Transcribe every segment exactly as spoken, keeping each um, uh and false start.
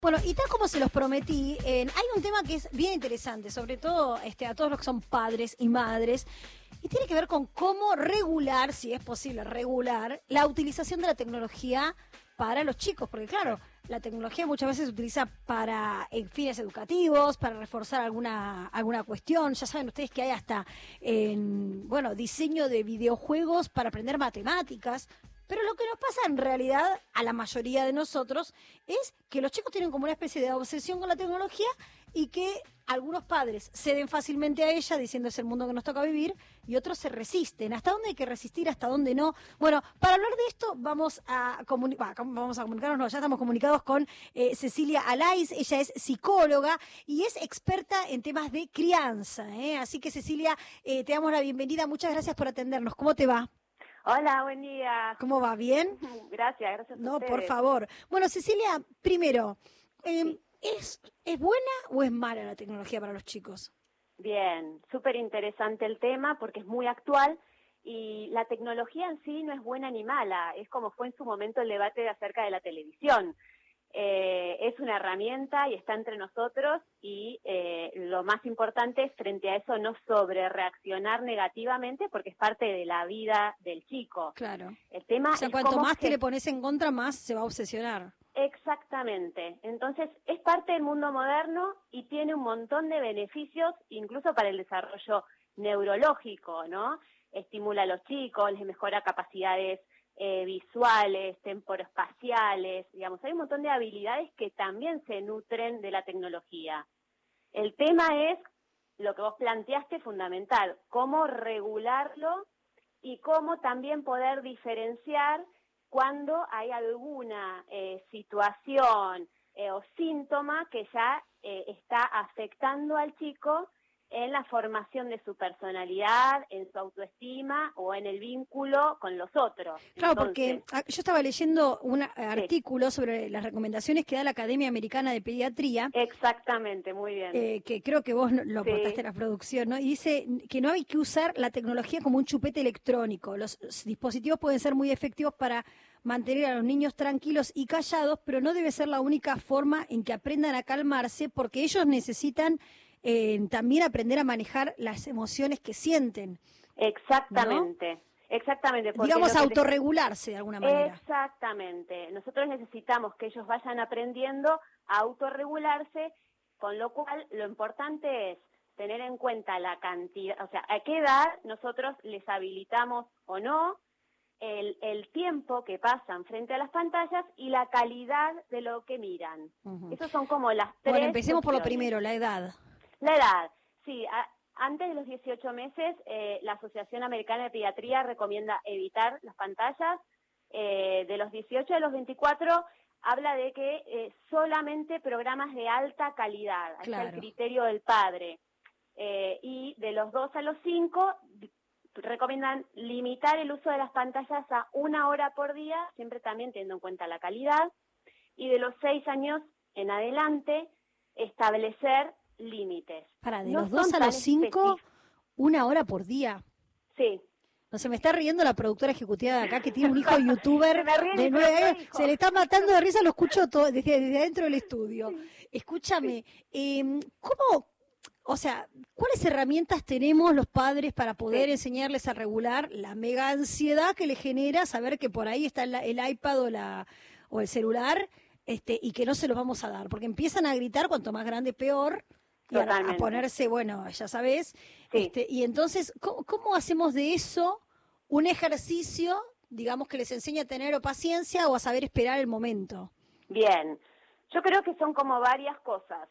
Bueno, y tal como se los prometí, eh, hay un tema que es bien interesante, sobre todo este, a todos los que son padres y madres, y tiene que ver con cómo regular, si es posible regular, la utilización de la tecnología para los chicos, porque claro, la tecnología muchas veces se utiliza para eh, fines educativos, para reforzar alguna alguna cuestión. Ya saben ustedes que hay hasta, eh, bueno, diseño de videojuegos para aprender matemáticas. Pero lo que nos pasa en realidad a la mayoría de nosotros es que los chicos tienen como una especie de obsesión con la tecnología y que algunos padres ceden fácilmente a ella diciendo es el mundo que nos toca vivir y otros se resisten. ¿Hasta dónde hay que resistir? ¿Hasta dónde no? Bueno, para hablar de esto vamos a, comuni- bah, vamos a comunicarnos, no, ya estamos comunicados con eh, Cecilia Alaiz. Ella es psicóloga y es experta en temas de crianza, ¿eh? Así que Cecilia, eh, te damos la bienvenida. Muchas gracias por atendernos. ¿Cómo te va? Hola, buen día. ¿Cómo va? ¿Bien? Gracias, gracias a No, ustedes. por favor. Bueno, Cecilia, primero, eh, Sí. ¿es, ¿es buena o es mala la tecnología para los chicos? Bien, súper interesante el tema porque es muy actual y la tecnología en sí no es buena ni mala, es como fue en su momento el debate acerca de la televisión. Eh, es una herramienta y está entre nosotros y eh, lo más importante es frente a eso no sobrereaccionar negativamente porque es parte de la vida del chico. Claro. El tema O sea, es cuanto cómo más te gest- le pones en contra, más se va a obsesionar. Exactamente. Entonces, es parte del mundo moderno y tiene un montón de beneficios, incluso para el desarrollo neurológico, ¿no? Estimula a los chicos, les mejora capacidades eh, visuales, temporoespaciales, digamos, hay un montón de habilidades que también se nutren de la tecnología. El tema es lo que vos planteaste fundamental, cómo regularlo y cómo también poder diferenciar cuando hay alguna eh, situación eh, o síntoma que ya eh, está afectando al chico en la formación de su personalidad, en su autoestima o en el vínculo con los otros. Claro, Entonces, porque ah, yo estaba leyendo un sí, artículo sobre las recomendaciones que da la Academia Americana de Pediatría, exactamente, muy bien. eh, que creo que vos no- lo aportaste Sí, en la producción, ¿no? Y dice que no hay que usar la tecnología como un chupete electrónico. Los dispositivos pueden ser muy efectivos para mantener a los niños tranquilos y callados, pero no debe ser la única forma en que aprendan a calmarse, porque ellos necesitan eh, también aprender a manejar las emociones que sienten, ¿no? exactamente, exactamente. Porque Digamos, lo que te- autorregularse de alguna manera. Exactamente. Nosotros necesitamos que ellos vayan aprendiendo a autorregularse, con lo cual lo importante es tener en cuenta la cantidad, o sea, a qué edad nosotros les habilitamos o no, el, el tiempo que pasan frente a las pantallas y la calidad de lo que miran. Ujú. Esos son como las tres Bueno, empecemos por lo cuestiones. primero, la edad. La edad, sí. A, antes de los dieciocho meses, eh, la Asociación Americana de Pediatría recomienda evitar las pantallas. Eh, de los dieciocho a los veinticuatro habla de que eh, solamente programas de alta calidad. Ahí está el Claro. criterio del padre. Eh, y de los dos a los cinco recomiendan limitar el uso de las pantallas a una hora por día, siempre también teniendo en cuenta la calidad. Y de los seis años en adelante, establecer límites. Para, de No los dos son a tan los cinco, específicos. una hora por día. Sí. No se me está riendo la productora ejecutiva de acá que tiene un hijo youtuber Se me ríe de mi nueve propio años. hijo. Se le está matando de risa, lo escucho todo desde, desde adentro del estudio. Escúchame, eh, ¿cómo, o sea, cuáles herramientas tenemos los padres para poder Sí. enseñarles a regular la mega ansiedad que les genera saber que por ahí está el, el iPad o, la, o el celular este, y que no se los vamos a dar? Porque empiezan a gritar, cuanto más grande peor, y a, a Totalmente. ponerse, bueno, ya sabes, Sí. este, y entonces, ¿cómo, ¿cómo hacemos de eso un ejercicio, digamos, que les enseña a tener o paciencia o a saber esperar el momento? Bien. Yo creo que son como varias cosas.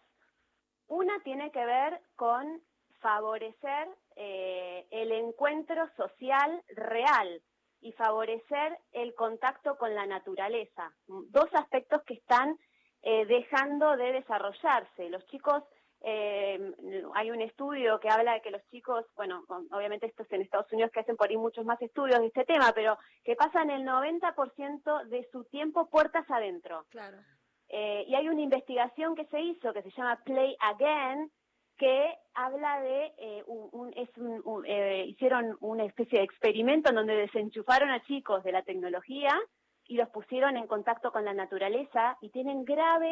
Una tiene que ver con favorecer eh, el encuentro social real y favorecer el contacto con la naturaleza. Dos aspectos que están eh, dejando de desarrollarse. Los chicos, eh, hay un estudio que habla de que los chicos, bueno, obviamente esto es en Estados Unidos que hacen por ahí muchos más estudios de este tema, pero que pasan el noventa por ciento de su tiempo puertas adentro. Claro. Eh, y hay una investigación que se hizo que se llama Play Again, que habla de, eh, un, un, es un, un, eh, hicieron una especie de experimento en donde desenchufaron a chicos de la tecnología y los pusieron en contacto con la naturaleza y tienen graves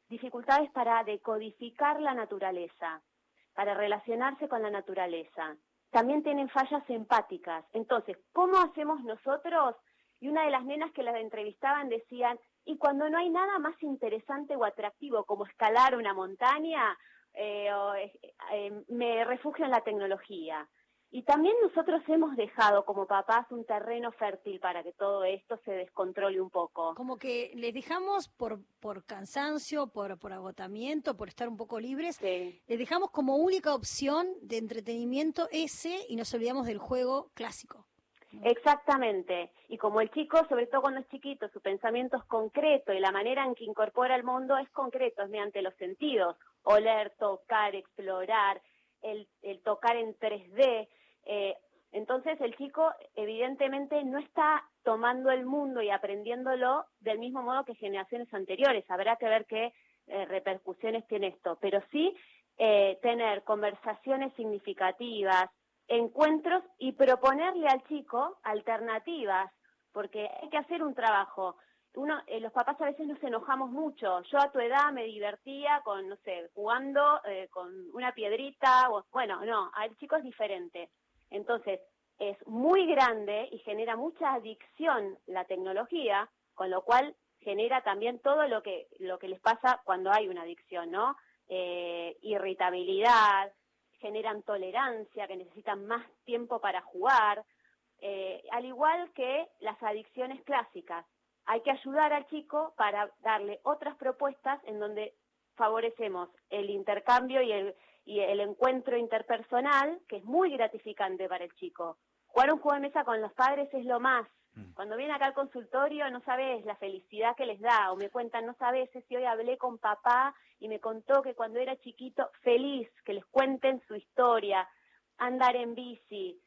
dificultades para decodificar la naturaleza, para relacionarse con la naturaleza. También tienen fallas empáticas. Entonces, ¿cómo hacemos nosotros? Y una de las nenas que las entrevistaban decían, y cuando no hay nada más interesante o atractivo como escalar una montaña, eh, o, eh, me refugio en la tecnología. Y también nosotros hemos dejado como papás un terreno fértil para que todo esto se descontrole un poco. Como que les dejamos por por cansancio, por por agotamiento, por estar un poco libres, Sí. les dejamos como única opción de entretenimiento ese y nos olvidamos del juego clásico. Exactamente. Y como el chico, sobre todo cuando es chiquito, su pensamiento es concreto y la manera en que incorpora el mundo es concreto, es mediante los sentidos. Oler, tocar, explorar, el, el tocar en tres D. Eh, entonces el chico evidentemente no está tomando el mundo y aprendiéndolo del mismo modo que generaciones anteriores. Habrá que ver qué eh, repercusiones tiene esto. Pero sí eh, tener conversaciones significativas, encuentros y proponerle al chico alternativas, porque hay que hacer un trabajo. Uno, eh, los papás a veces nos enojamos mucho. Yo a tu edad me divertía con, no sé, jugando eh, con una piedrita. O, bueno, no, al chico es diferente. Entonces, es muy grande y genera mucha adicción la tecnología, con lo cual genera también todo lo que lo que les pasa cuando hay una adicción, ¿no? Eh, irritabilidad, generan tolerancia, que necesitan más tiempo para jugar, eh, al igual que las adicciones clásicas. Hay que ayudar al chico para darle otras propuestas en donde favorecemos el intercambio y el, y el encuentro interpersonal, que es muy gratificante para el chico. Jugar un juego de mesa con los padres es lo más. Cuando viene acá al consultorio no sabes la felicidad que les da, o me cuentan, no sabes si hoy hablé con papá y me contó que cuando era chiquito, feliz, que les cuenten su historia, andar en bici,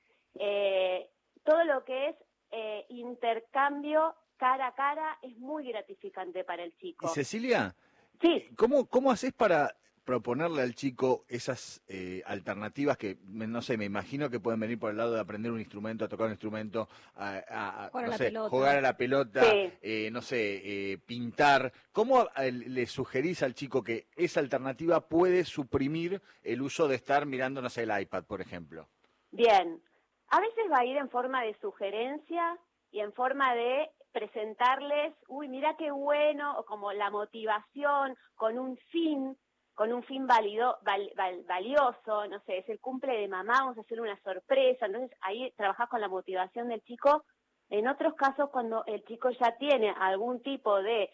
eh, todo lo que es eh, intercambio cara a cara es muy gratificante para el chico. ¿Y Cecilia? Sí. ¿Cómo, cómo haces para proponerle al chico esas eh, alternativas que, no sé, me imagino que pueden venir por el lado de aprender un instrumento, a tocar un instrumento, a, a, a Jugar a no la sé, pelota. jugar a la pelota, Sí. eh, no sé, eh, pintar? ¿Cómo eh, le sugerís al chico que esa alternativa puede suprimir el uso de estar mirando, no sé, el iPad, por ejemplo? Bien. A veces va a ir en forma de sugerencia y en forma de presentarles, uy, mira qué bueno, o como la motivación con un fin, con un fin válido, val, val, valioso, no sé, es el cumple de mamá, vamos a hacer una sorpresa. Entonces ahí trabajás con la motivación del chico. En otros casos, cuando el chico ya tiene algún tipo de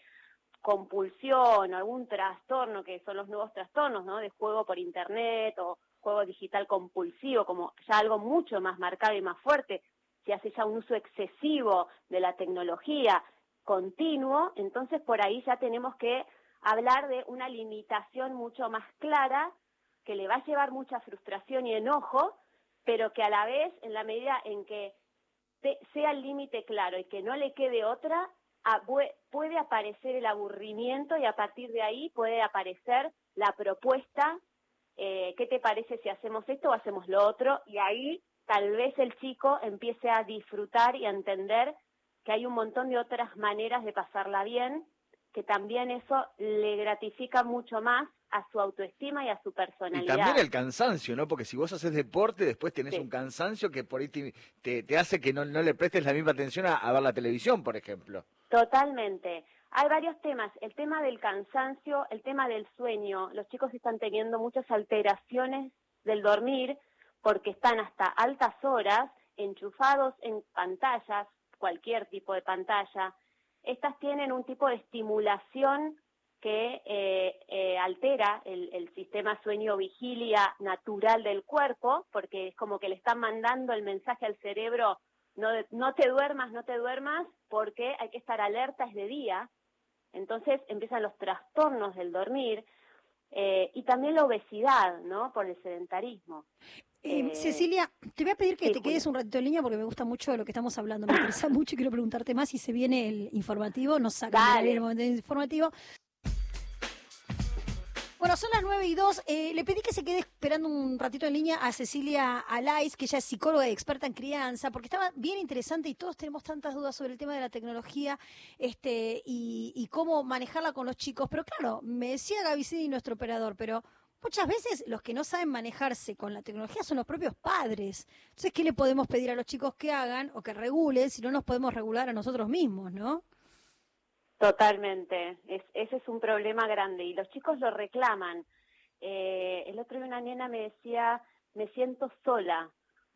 compulsión o algún trastorno, que son los nuevos trastornos, ¿no?, de juego por internet o juego digital compulsivo, como ya algo mucho más marcado y más fuerte, si hace ya un uso excesivo de la tecnología continuo, entonces por ahí ya tenemos que hablar de una limitación mucho más clara, que le va a llevar mucha frustración y enojo, pero que a la vez, en la medida en que te, sea el límite claro y que no le quede otra, a, puede aparecer el aburrimiento y a partir de ahí puede aparecer la propuesta, eh, ¿qué te parece si hacemos esto o hacemos lo otro? Y ahí tal vez el chico empiece a disfrutar y a entender que hay un montón de otras maneras de pasarla bien, que también eso le gratifica mucho más a su autoestima y a su personalidad. Y también el cansancio, ¿no? Porque si vos haces deporte, después tenés Sí. un cansancio que por ahí te, te, te hace que no, no le prestes la misma atención a, a ver la televisión, por ejemplo. Totalmente. Hay varios temas. El tema del cansancio, el tema del sueño. Los chicos están teniendo muchas alteraciones del dormir porque están hasta altas horas enchufados en pantallas, cualquier tipo de pantalla. Estas tienen un tipo de estimulación que eh, eh, altera el, el sistema sueño-vigilia natural del cuerpo, porque es como que le están mandando el mensaje al cerebro, no, no te duermas, no te duermas, porque hay que estar alerta, es de día. Entonces empiezan los trastornos del dormir eh, y también la obesidad, ¿no?, por el sedentarismo. Eh, Eh, Cecilia, te voy a pedir que sí, te quedes Julia. un ratito en línea porque me gusta mucho de lo que estamos hablando, me interesa mucho y quiero preguntarte más. Y se viene el informativo, nos sacan Dale. el momento informativo. Bueno, son las nueve y dos. Eh, le pedí que se quede esperando un ratito en línea a Cecilia Alais, que ella es psicóloga y experta en crianza, porque estaba bien interesante y todos tenemos tantas dudas sobre el tema de la tecnología este, y, y cómo manejarla con los chicos. Pero claro, me decía Gavicini, nuestro operador, pero muchas veces los que no saben manejarse con la tecnología son los propios padres. Entonces, ¿qué le podemos pedir a los chicos que hagan o que regulen si no nos podemos regular a nosotros mismos, no? Totalmente, es, ese es un problema grande y los chicos lo reclaman. Eh, el otro día una nena me decía, me siento sola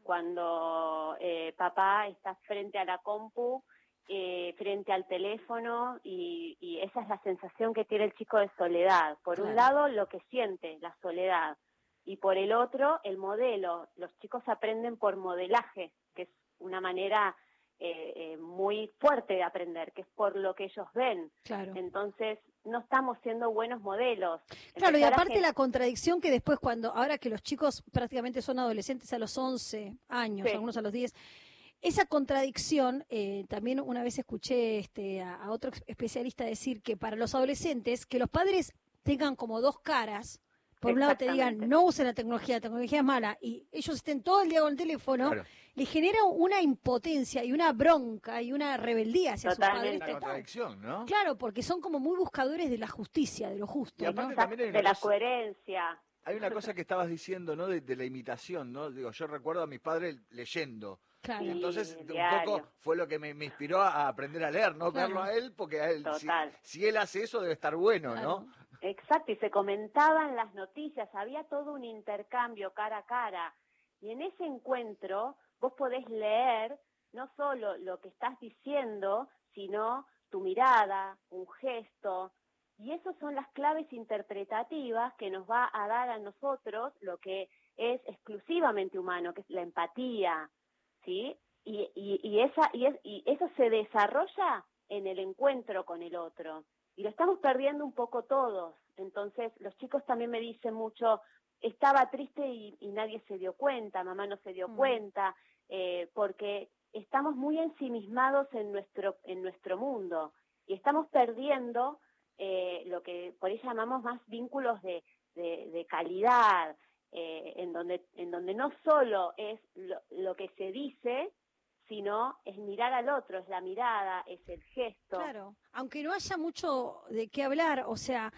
cuando eh, papá está frente a la compu, eh, frente al teléfono y, y esa es la sensación que tiene el chico de soledad. Por Claro. un lado, lo que siente, la soledad, y por el otro, el modelo. Los chicos aprenden por modelaje, que es una manera Eh, eh, muy fuerte de aprender, que es por lo que ellos ven. Claro. Entonces, no estamos siendo buenos modelos. Claro, y Empezar a aparte gen- la contradicción que después cuando, ahora que los chicos prácticamente son adolescentes a los once años, Sí. algunos a los diez, esa contradicción, eh, también una vez escuché este, a, a otro ex- especialista decir que para los adolescentes, que los padres tengan como dos caras, por un lado te digan, Exactamente. no usen la tecnología, la tecnología es mala, y ellos estén todo el día con el teléfono, Claro. le genera una impotencia y una bronca y una rebeldía hacia sus Totalmente. padres Una total. contradicción, ¿no? Claro, porque son como muy buscadores de la justicia, de lo justo, Y aparte ¿no? también hay de una la cosa, coherencia. hay una cosa que estabas diciendo, ¿no? De, de la imitación, ¿no? Digo, yo recuerdo a mis padres leyendo. Claro. Y Sí, entonces un diario. poco fue lo que me, me inspiró a aprender a leer, ¿no? Claro. Verlo a él, porque a él, si, Total. si él hace eso debe estar bueno, Claro. ¿no? Exacto, y se comentaban las noticias, había todo un intercambio cara a cara. Y en ese encuentro vos podés leer no solo lo que estás diciendo, sino tu mirada, un gesto. Y esas son las claves interpretativas que nos va a dar a nosotros lo que es exclusivamente humano, que es la empatía, ¿sí? Y, y, y, esa, y, es, y eso se desarrolla en el encuentro con el otro. Y lo estamos perdiendo un poco todos. Entonces, los chicos también me dicen mucho, estaba triste y, y nadie se dio cuenta, mamá no se dio Mm. cuenta, eh, porque estamos muy ensimismados en nuestro, en nuestro mundo y estamos perdiendo eh, lo que por ahí llamamos más vínculos de, de, de calidad, eh, en, donde, en donde no solo es lo, lo que se dice, sino es mirar al otro, es la mirada, es el gesto. Claro, aunque no haya mucho de qué hablar, o sea,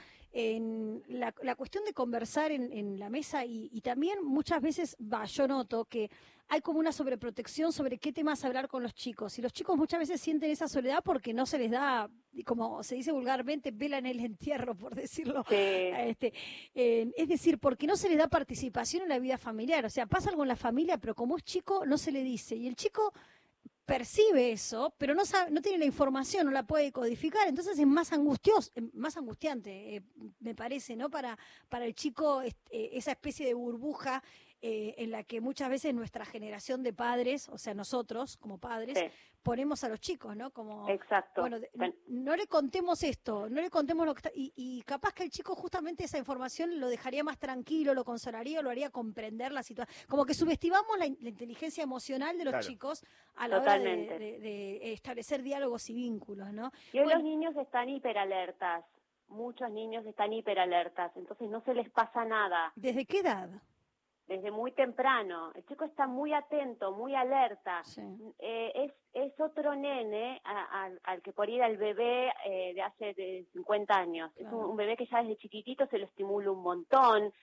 en la, la cuestión de conversar en, en la mesa y, y también muchas veces, va, yo noto que hay como una sobreprotección sobre qué temas hablar con los chicos. Y los chicos muchas veces sienten esa soledad porque no se les da, como se dice vulgarmente, vela en el entierro, por decirlo. Sí. Este, eh, es decir, porque no se les da participación en la vida familiar. O sea, pasa algo en la familia, pero como es chico, no se le dice. Y el chico percibe eso, pero no sabe, no tiene la información, no la puede codificar, entonces es más angustioso, más angustiante, eh, me parece, ¿no? Para, para el chico, este, esa especie de burbuja eh, en la que muchas veces nuestra generación de padres, o sea, nosotros como padres, Sí. ponemos a los chicos, ¿no? Como, Exacto. bueno, de- Bueno. no le contemos esto, no le contemos lo que está, y, y capaz que el chico justamente esa información lo dejaría más tranquilo, lo consolaría, lo haría comprender la situación. Como que subestimamos la, in- la inteligencia emocional de los Claro. chicos a la hora de, Totalmente. de- de establecer diálogos y vínculos, ¿no? Y hoy Bueno. los niños están hiperalertas, muchos niños están hiperalertas, entonces no se les pasa nada ¿Desde qué edad? desde muy temprano. El chico está muy atento, muy alerta. Sí. Eh, es, es otro nene a- a- al que por ir al bebé eh, de hace de cincuenta años. Es un, Claro. un bebé que ya desde chiquitito se lo estimula un montón.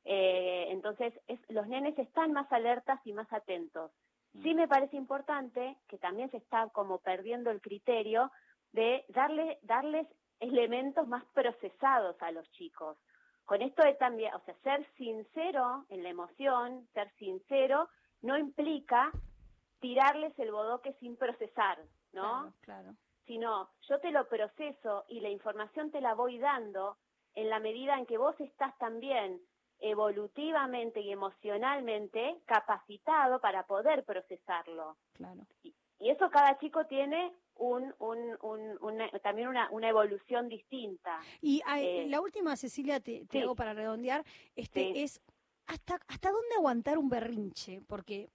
Eh, entonces, es, los nenes están más alertas y más atentos. Sí me parece importante que también se está como perdiendo el criterio de darle, darles elementos más procesados a los chicos. Con esto de también, o sea, ser sincero en la emoción, ser sincero, no implica tirarles el bodoque sin procesar, ¿no? Claro, claro. Sino yo te lo proceso y la información te la voy dando en la medida en que vos estás también evolutivamente y emocionalmente capacitado para poder procesarlo. Claro. Y, y eso cada chico tiene un, un, un, una, también una, una evolución distinta. Y ay, Eh, la última, Cecilia, te, te sí. hago para redondear, este Sí. es hasta hasta dónde aguantar un berrinche, porque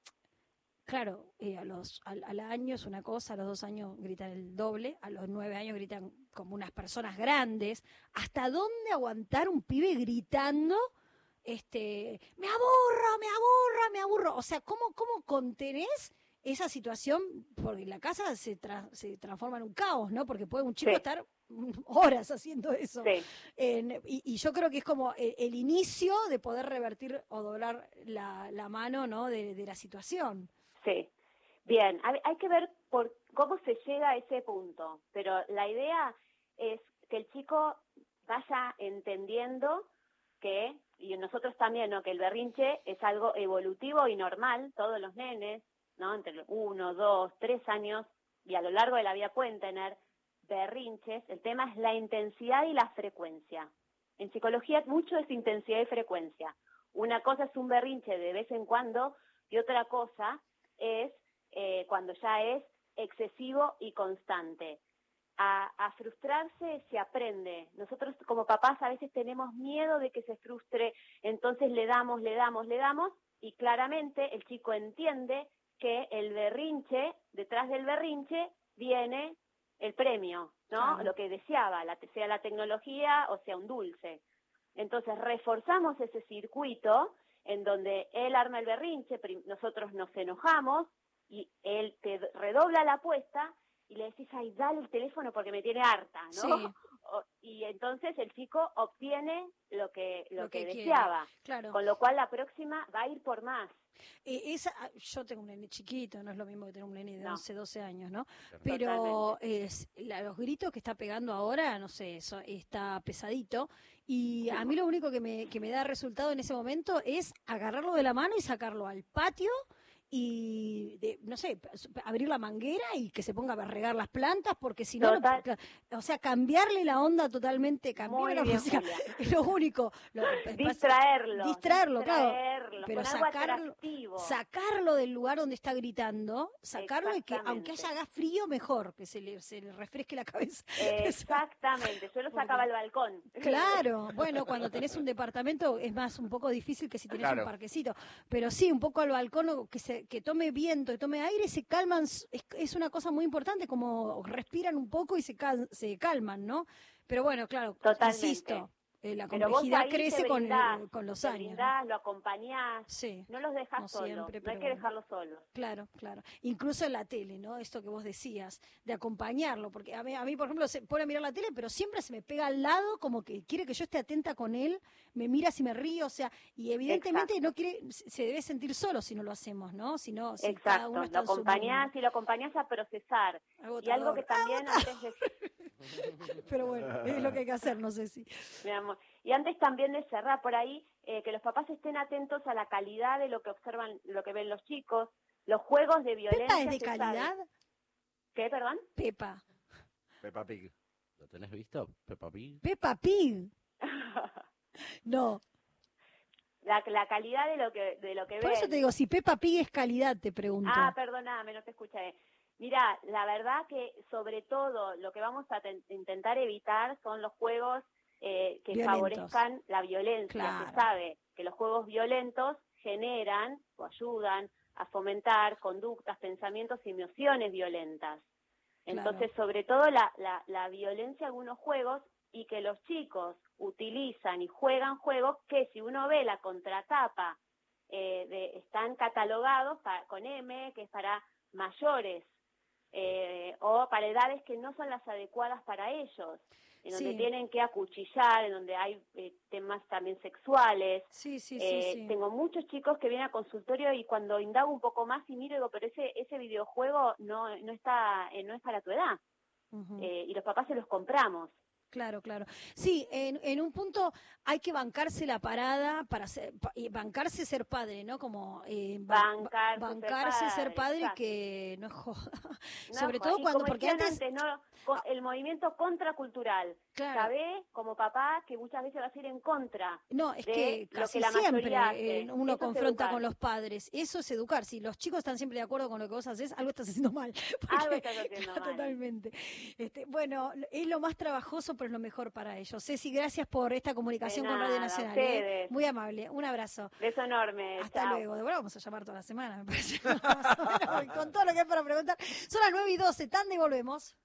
claro, eh, a los al, al año es una cosa, a los dos años gritan el doble, a los nueve años gritan como unas personas grandes, ¿hasta dónde aguantar un pibe gritando? Este, me aburro, me aburro, me aburro. O sea, ¿cómo, cómo contenés esa situación? Porque la casa se, tra se transforma en un caos, ¿no? Porque puede un chico sí. estar horas haciendo eso. Sí. En, y, y yo creo que es como el, el inicio de poder revertir o doblar la, la mano, ¿no? de, de la situación. Sí. Bien, hay, hay que ver por cómo se llega a ese punto, pero la idea es que el chico vaya entendiendo que, y nosotros también, ¿no? que el berrinche es algo evolutivo y normal, todos los nenes, ¿no? entre uno, dos, tres años, y a lo largo de la vida pueden tener berrinches. El tema es la intensidad y la frecuencia. En psicología mucho es intensidad y frecuencia. Una cosa es un berrinche de vez en cuando y otra cosa es eh, cuando ya es excesivo y constante. A, a frustrarse se aprende. Nosotros como papás a veces tenemos miedo de que se frustre, entonces le damos, le damos, le damos, y claramente el chico entiende que el berrinche, detrás del berrinche viene el premio, ¿no? Claro. Lo que deseaba, la, sea la tecnología o sea un dulce. Entonces reforzamos ese circuito en donde él arma el berrinche, nosotros nos enojamos y él te redobla la apuesta y le decís, ay, dale el teléfono porque me tiene harta, ¿no? Sí. O, y entonces el chico obtiene lo que lo, lo que, que deseaba, claro. Con lo cual la próxima va a ir por más. Eh, esa, yo tengo un nene chiquito, no es lo mismo que tener un nene de no. once, doce años, ¿no? Pero es, la, los gritos que está pegando ahora, no sé, eso, está pesadito. Y a mí lo único que me, que me da resultado en ese momento es agarrarlo de la mano y sacarlo al patio y, de, no sé, abrir la manguera y que se ponga a regar las plantas, porque si no, no, o sea, cambiarle la onda totalmente, cambiar la música, es lo único. Lo, distraerlo. Distraerlo, distraerlo claro. Pero sacarlo, atractivo. sacarlo del lugar donde está gritando, sacarlo y que aunque haya haga frío, mejor, que se le, se le refresque la cabeza. Exactamente, yo lo sacaba al balcón. Claro, bueno, cuando tenés un departamento es más un poco difícil que si tenés claro. un parquecito, pero sí, un poco al balcón, que se que tome viento, que tome aire, se calman, es, es una cosa muy importante, como respiran un poco y se, cal, se calman, ¿no? Pero bueno, claro, totalmente. Insisto, eh, la complejidad crece brindás, con, con los te años. Brindás, ¿no? Lo acompañás, sí, no los dejas no solos, siempre, no hay que bueno. dejarlos solos. Claro, claro. Incluso en la tele, ¿no? Esto que vos decías, de acompañarlo, porque a mí, a mí, por ejemplo, se pone a mirar la tele, pero siempre se me pega al lado, como que quiere que yo esté atenta con él, me mira si me río, o sea, y evidentemente Exacto. no quiere, se debe sentir solo si no lo hacemos, ¿no? Si no, si Exacto, cada uno está lo acompañás y lo acompañás a procesar. Agotador. Y algo que también Agotador. antes de... Pero bueno, es lo que hay que hacer, no sé si. Mi amor. Y antes también de cerrar por ahí, eh, que los papás estén atentos a la calidad de lo que observan, lo que ven los chicos, los juegos de violencia. ¿Pepa es de calidad? Sabe. ¿Qué, perdón? Pepa. Peppa Pig. ¿Lo tenés visto? Peppa Pig. Peppa Pig. No. La, la calidad de lo que de lo que ven. Por eso te digo, si Peppa Pig es calidad, te pregunto. Ah, perdóname, no te escuché. Mira, la verdad que sobre todo lo que vamos a intentar evitar son los juegos eh, que violentos. favorezcan la violencia. Claro. Se sabe que los juegos violentos generan o ayudan a fomentar conductas, pensamientos y emociones violentas. Entonces, claro. sobre todo la, la, la violencia en algunos juegos, y que los chicos utilizan y juegan juegos que si uno ve la contratapa, eh, de, están catalogados para, con M, que es para mayores, eh, o para edades que no son las adecuadas para ellos, en donde sí. tienen que acuchillar, en donde hay eh, temas también sexuales. Sí, sí, eh, sí, sí. Tengo muchos chicos que vienen a consultorio y cuando indago un poco más y miro, digo, pero ese ese videojuego no no está eh, no es para tu edad. Uh-huh. eh, y los papás se los compramos. Claro, claro. Sí, en, en un punto hay que bancarse la parada para ser, pa, bancarse ser padre, ¿no? Como eh, bancarse, bancarse ser padre, ser padre que no es joda. No, Sobre todo y cuando, porque antes... antes ¿no? El movimiento contracultural. Claro. Sabés, como papá, que muchas veces vas a ir en contra. No, es de que casi lo que la siempre hace. eh, uno Eso confronta con los padres. Eso es educar. Si los chicos están siempre de acuerdo con lo que vos haces, algo estás haciendo mal. Porque, algo estás haciendo mal. Totalmente. Este, bueno, es lo más trabajoso, pero es lo mejor para ellos. Ceci, gracias por esta comunicación nada, con Radio Nacional. ¿eh? Muy amable. Un abrazo. Beso enorme. Hasta Chao. luego. De verdad vamos a llamar toda la semana, me parece. Con todo lo que hay para preguntar. Son las nueve y doce. Tan y volvemos.